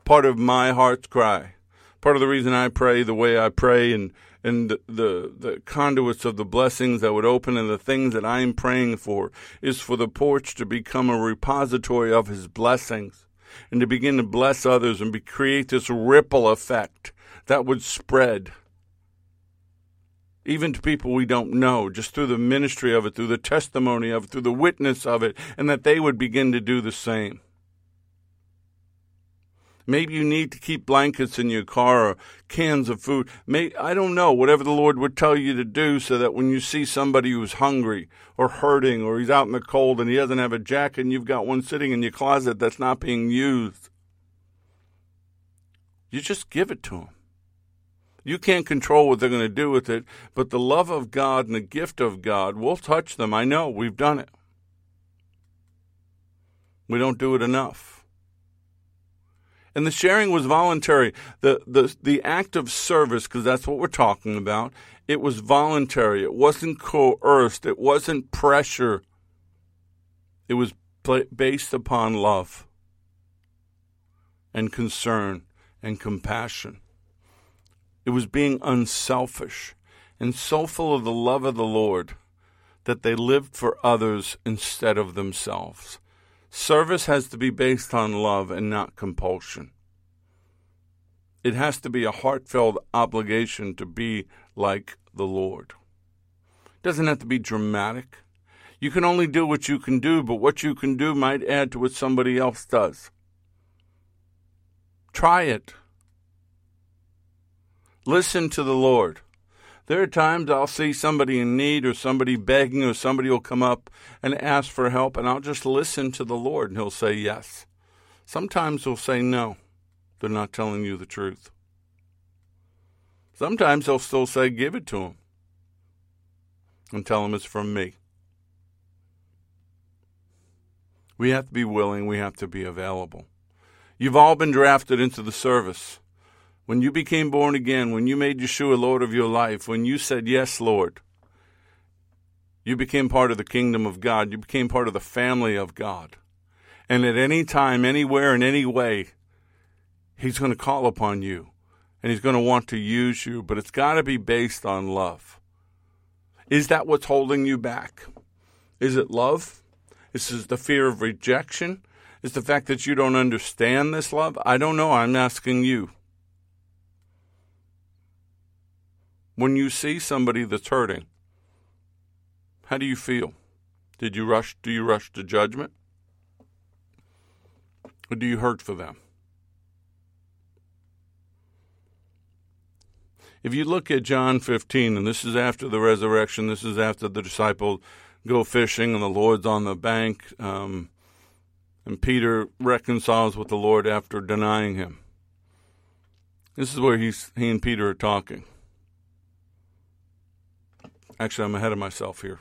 part of my heart's cry. Part of the reason I pray the way I pray and, and the, the, the conduits of the blessings that would open and the things that I'm praying for is for the porch to become a repository of his blessings and to begin to bless others and be, create this ripple effect that would spread even to people we don't know, just through the ministry of it, through the testimony of it, through the witness of it, and that they would begin to do the same. Maybe you need to keep blankets in your car or cans of food. May, I don't know, whatever the Lord would tell you to do so that when you see somebody who's hungry or hurting or he's out in the cold and he doesn't have a jacket and you've got one sitting in your closet that's not being used, you just give it to him. You can't control what they're going to do with it, but the love of God and the gift of God will touch them. I know, we've done it. We don't do it enough. And the sharing was voluntary. The, the, the act of service, because that's what we're talking about, it was voluntary. It wasn't coerced. It wasn't pressure. It was based upon love and concern and compassion. It was being unselfish and so full of the love of the Lord that they lived for others instead of themselves. Service has to be based on love and not compulsion. It has to be a heartfelt obligation to be like the Lord. It doesn't have to be dramatic. You can only do what you can do, but what you can do might add to what somebody else does. Try it. Listen to the Lord. There are times I'll see somebody in need or somebody begging or somebody will come up and ask for help, and I'll just listen to the Lord, and he'll say yes. Sometimes he'll say no. They're not telling you the truth. Sometimes he'll still say give it to him and tell him it's from me. We have to be willing. We have to be available. You've all been drafted into the service. When you became born again, when you made Yeshua Lord of your life, when you said, yes, Lord, you became part of the kingdom of God. You became part of the family of God. And at any time, anywhere, in any way, he's going to call upon you. And he's going to want to use you. But it's got to be based on love. Is that what's holding you back? Is it love? Is it the fear of rejection? Is the fact that you don't understand this love? I don't know. I'm asking you. When you see somebody that's hurting, how do you feel? Did you rush? Do you rush to judgment? Or do you hurt for them? If you look at John fifteen, and this is after the resurrection, this is after the disciples go fishing and the Lord's on the bank, um, and Peter reconciles with the Lord after denying him. This is where he's, he and Peter are talking. Actually, I'm ahead of myself here.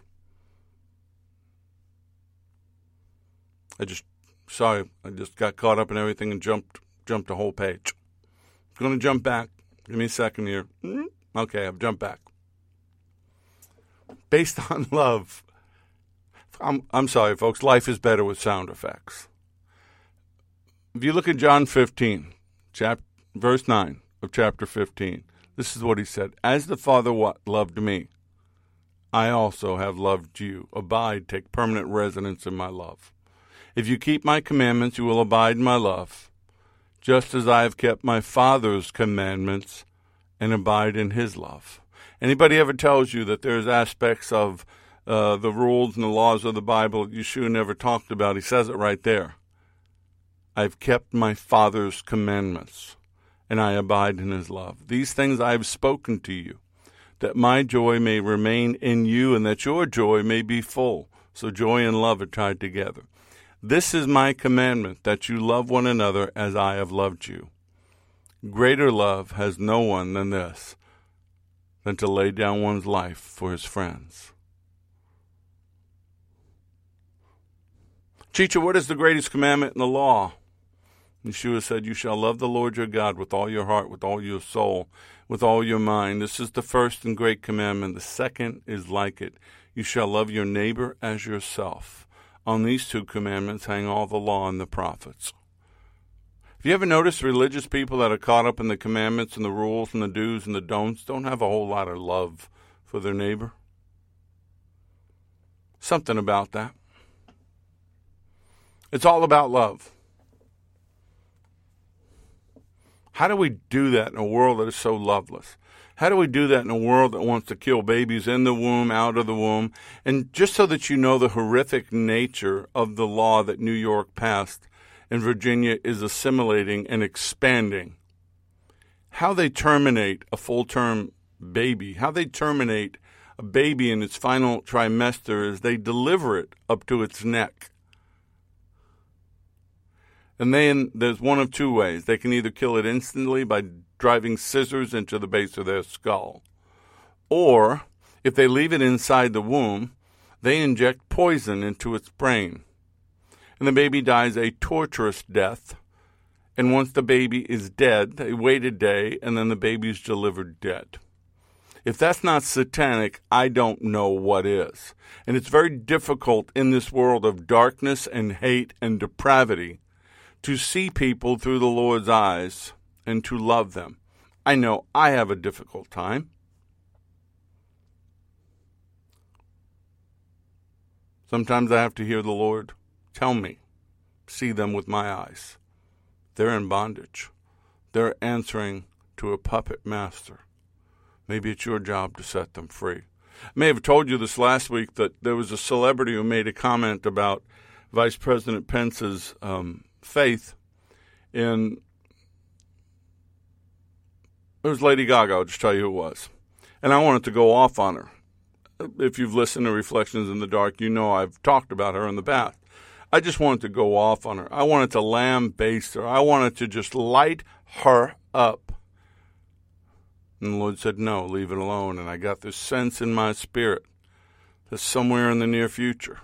I just, sorry, I just got caught up in everything and jumped jumped a whole page. I'm going to jump back. Give me a second here. Okay, I've jumped back. Based on love. I'm, I'm sorry, folks. Life is better with sound effects. If you look at John fifteen, chap, verse nine of chapter fifteen, this is what he said. As the Father what, loved me, I also have loved you. Abide, take permanent residence in my love. If you keep my commandments, you will abide in my love, just as I have kept my Father's commandments and abide in his love. Anybody ever tells you that there's aspects of uh, the rules and the laws of the Bible Yeshua never talked about, he says it right there. I've kept my Father's commandments, and I abide in his love. These things I have spoken to you, that my joy may remain in you and that your joy may be full. So joy and love are tied together. This is my commandment, that you love one another as I have loved you. Greater love has no one than this, than to lay down one's life for his friends. Teacher, what is the greatest commandment in the law? Yeshua said, you shall love the Lord your God with all your heart, with all your soul, with all your mind. This is the first and great commandment. The second is like it. You shall love your neighbor as yourself. On these two commandments hang all the law and the prophets. Have you ever noticed religious people that are caught up in the commandments and the rules and the do's and the don'ts don't have a whole lot of love for their neighbor? Something about that. It's all about love. How do we do that in a world that is so loveless? How do we do that in a world that wants to kill babies in the womb, out of the womb? And just so that you know the horrific nature of the law that New York passed and Virginia is assimilating and expanding, how they terminate a full-term baby, how they terminate a baby in its final trimester is they deliver it up to its neck. And then there's one of two ways. They can either kill it instantly by driving scissors into the base of their skull, or if they leave it inside the womb, they inject poison into its brain. And the baby dies a torturous death. And once the baby is dead, they wait a day, and then the baby's delivered dead. If that's not satanic, I don't know what is. And it's very difficult in this world of darkness and hate and depravity to see people through the Lord's eyes and to love them. I know I have a difficult time. Sometimes I have to hear the Lord tell me, see them with my eyes. They're in bondage. They're answering to a puppet master. Maybe it's your job to set them free. I may have told you this last week that there was a celebrity who made a comment about Vice President Pence's um, faith in, it was Lady Gaga. I'll just tell you who it was. And I wanted to go off on her. If you've listened to Reflections in the Dark, you know I've talked about her in the past. I just wanted to go off on her. I wanted to lambaste her. I wanted to just light her up. And the Lord said, no, leave it alone. And I got this sense in my spirit that somewhere in the near future,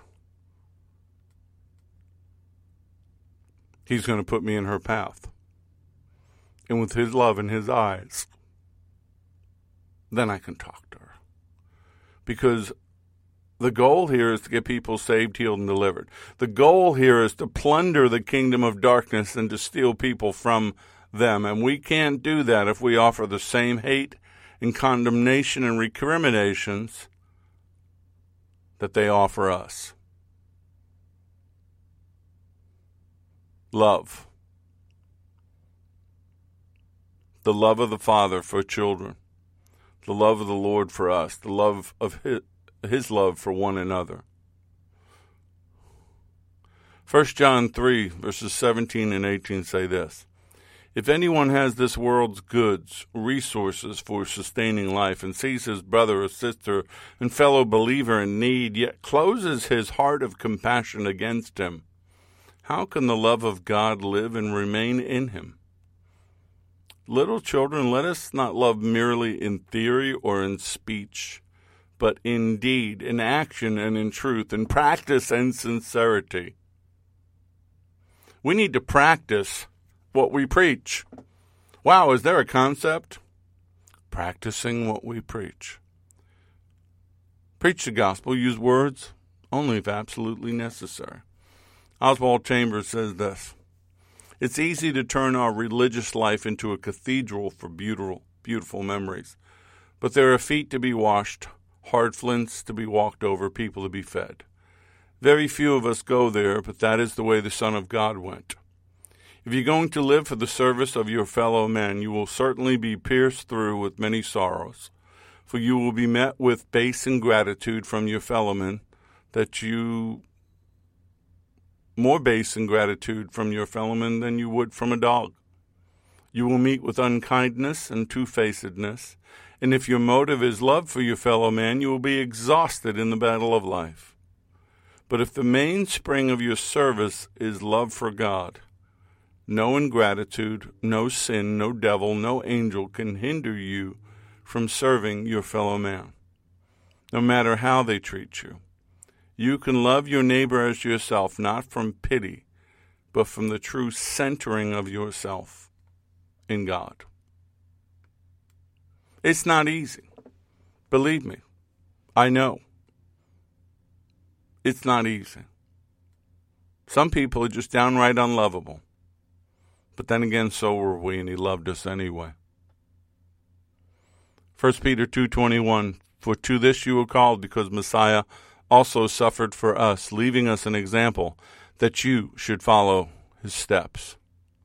He's going to put me in her path. And with His love in His eyes, then I can talk to her. Because the goal here is to get people saved, healed, and delivered. The goal here is to plunder the kingdom of darkness and to steal people from them. And we can't do that if we offer the same hate and condemnation and recriminations that they offer us. Love. The love of the Father for children. The love of the Lord for us. The love of His, his love for one another. First John three, verses seventeen and eighteen say this. If anyone has this world's goods, resources for sustaining life, and sees his brother or sister and fellow believer in need, yet closes his heart of compassion against him, how can the love of God live and remain in him? Little children, let us not love merely in theory or in speech, but in deed, in action, and in truth, in practice and sincerity. We need to practice what we preach. Wow, is there a concept? Practicing what we preach. Preach the gospel, use words only if absolutely necessary. Oswald Chambers says this. It's easy to turn our religious life into a cathedral for beautiful, beautiful memories. But there are feet to be washed, hard flints to be walked over, people to be fed. Very few of us go there, but that is the way the Son of God went. If you're going to live for the service of your fellow men, you will certainly be pierced through with many sorrows, for you will be met with base ingratitude from your fellow men, that you, more base ingratitude from your fellow men than you would from a dog. You will meet with unkindness and two-facedness, and if your motive is love for your fellow man, you will be exhausted in the battle of life. But if the mainspring of your service is love for God, no ingratitude, no sin, no devil, no angel can hinder you from serving your fellow man, no matter how they treat you. You can love your neighbor as yourself, not from pity, but from the true centering of yourself in God. It's not easy. Believe me, I know. It's not easy. Some people are just downright unlovable. But then again, so were we, and he loved us anyway. First Peter two twenty-one, for to this you were called, because Messiah also suffered for us, leaving us an example that you should follow his steps.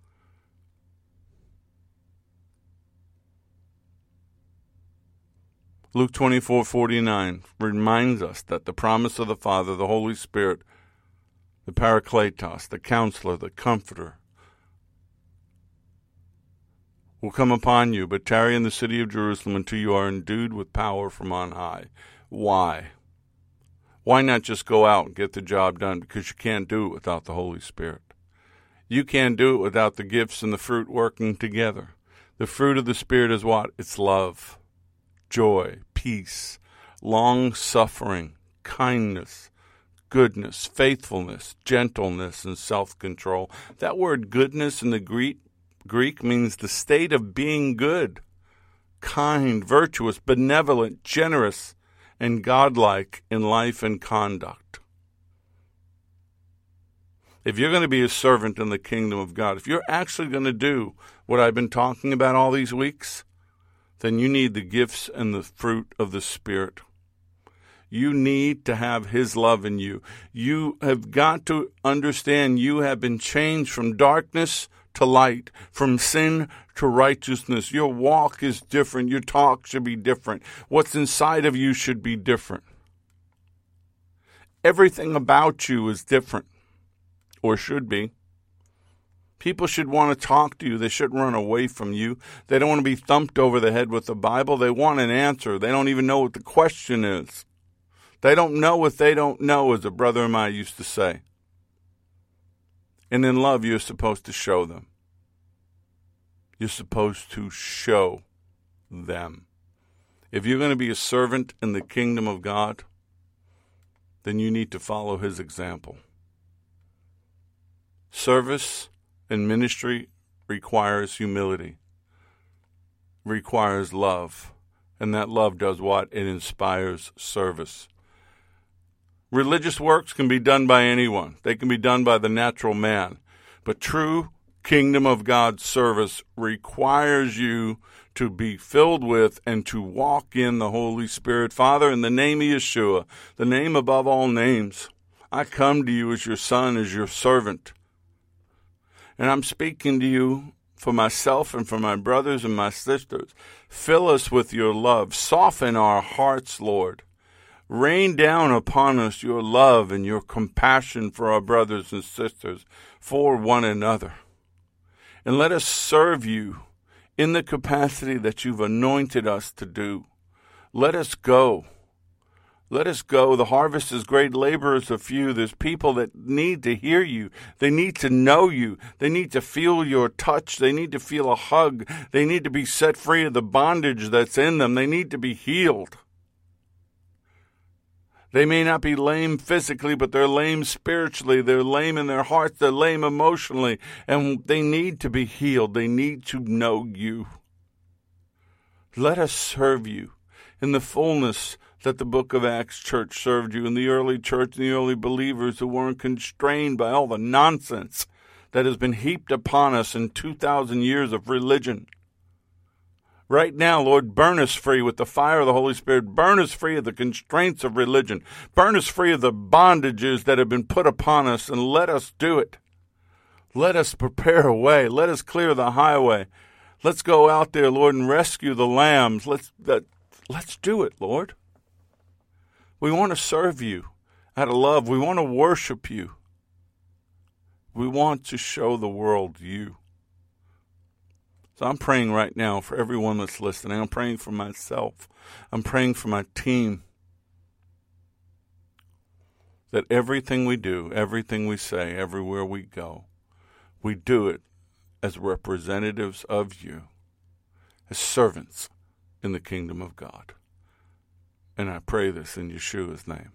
Luke twenty-four forty-nine reminds us that the promise of the Father, the Holy Spirit, the Parakletos, the Counselor, the Comforter, will come upon you, but tarry in the city of Jerusalem until you are endued with power from on high. Why? Why not just go out and get the job done? Because you can't do it without the Holy Spirit. You can't do it without the gifts and the fruit working together. The fruit of the Spirit is what? It's love, joy, peace, long-suffering, kindness, goodness, faithfulness, gentleness, and self-control. That word goodness in the Greek Greek means the state of being good, kind, virtuous, benevolent, generous, and godlike in life and conduct. If you're going to be a servant in the kingdom of God, if you're actually going to do what I've been talking about all these weeks, then you need the gifts and the fruit of the Spirit. You need to have his love in you. You have got to understand you have been changed from darkness to light, from sin to righteousness. Your walk is different. Your talk should be different. What's inside of you should be different. Everything about you is different, or should be. People should want to talk to you. They shouldn't run away from you. They don't want to be thumped over the head with the Bible. They want an answer. They don't even know what the question is. They don't know what they don't know, as a brother of mine used to say. And in love, you're supposed to show them. You're supposed to show them. If you're going to be a servant in the kingdom of God, then you need to follow his example. Service and ministry requires humility, requires love. And that love does what? It inspires service. Religious works can be done by anyone. They can be done by the natural man. But true kingdom of God service requires you to be filled with and to walk in the Holy Spirit. Father, in the name of Yeshua, the name above all names, I come to you as your son, as your servant. And I'm speaking to you for myself and for my brothers and my sisters. Fill us with your love. Soften our hearts, Lord. Rain down upon us your love and your compassion for our brothers and sisters, for one another. And let us serve you in the capacity that you've anointed us to do. Let us go. Let us go. The harvest is great, laborers are few. There's people that need to hear you. They need to know you. They need to feel your touch. They need to feel a hug. They need to be set free of the bondage that's in them. They need to be healed. They may not be lame physically, but they're lame spiritually. They're lame in their hearts. They're lame emotionally. And they need to be healed. They need to know you. Let us serve you in the fullness that the book of Acts church served you, in the early church and the early believers who weren't constrained by all the nonsense that has been heaped upon us in two thousand years of religion. Right now, Lord, burn us free with the fire of the Holy Spirit. Burn us free of the constraints of religion. Burn us free of the bondages that have been put upon us, and let us do it. Let us prepare a way. Let us clear the highway. Let's go out there, Lord, and rescue the lambs. Let's, that, let's do it, Lord. We want to serve you out of love. We want to worship you. We want to show the world you. So I'm praying right now for everyone that's listening. I'm praying for myself. I'm praying for my team. That everything we do, everything we say, everywhere we go, we do it as representatives of you, as servants in the kingdom of God. And I pray this in Yeshua's name.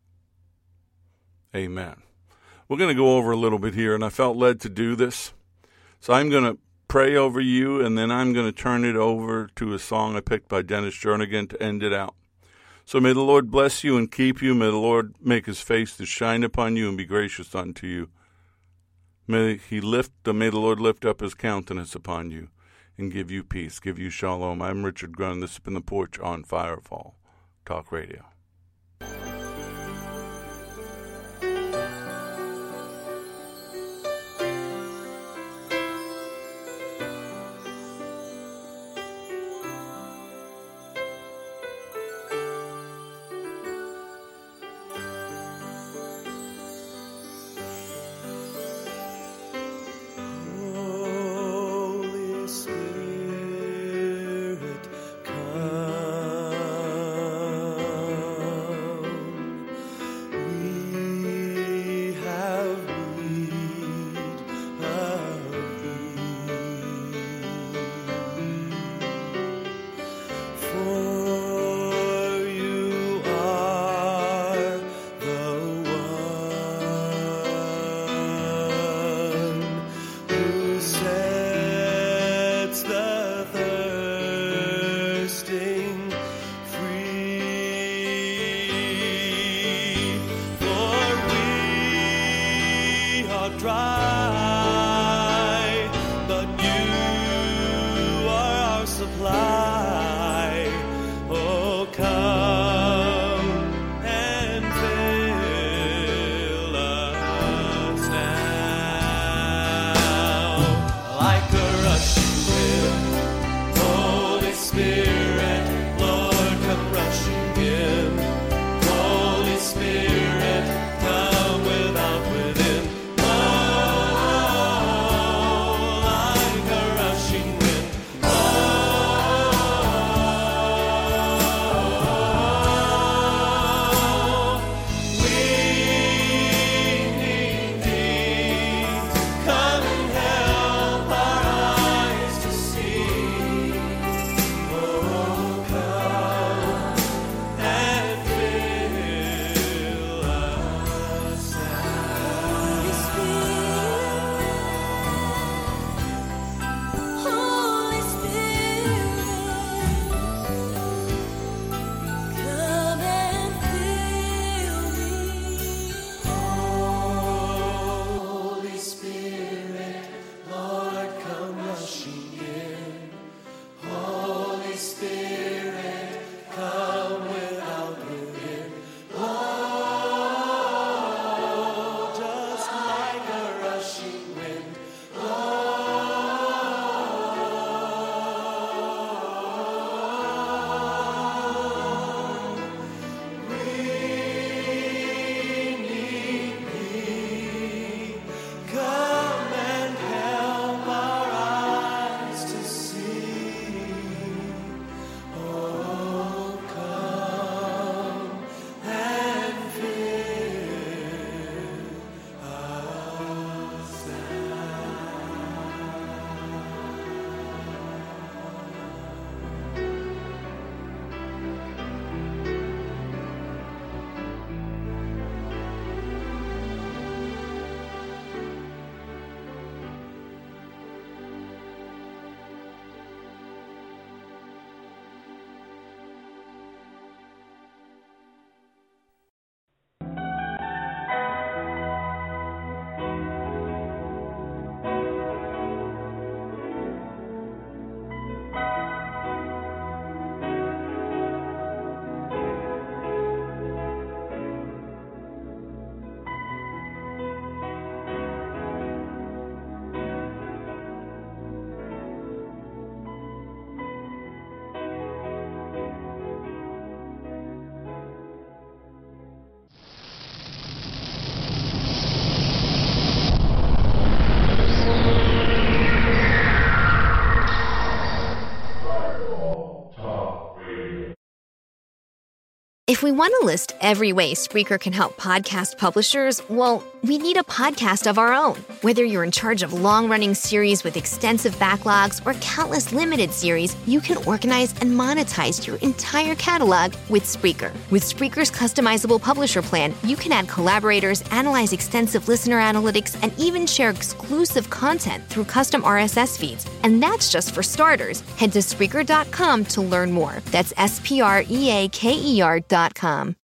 Amen. We're going to go over a little bit here, and I felt led to do this. So I'm going to pray over you, and then I'm going to turn it over to a song I picked by Dennis Jernigan to end it out. So may the Lord bless you and keep you. May the Lord make his face to shine upon you and be gracious unto you. May he lift, may the Lord lift up his countenance upon you and give you peace, give you shalom. I'm Richard Grun. This has been The Porch on Firefall Talk Radio. If we want to list every way Spreaker can help podcast publishers, well, we need a podcast of our own. Whether you're in charge of long-running series with extensive backlogs or countless limited series, you can organize and monetize your entire catalog with Spreaker. With Spreaker's customizable publisher plan, you can add collaborators, analyze extensive listener analytics, and even share exclusive content through custom R S S feeds. And that's just for starters. Head to Spreaker dot com to learn more. That's S P R E A K E R dot com.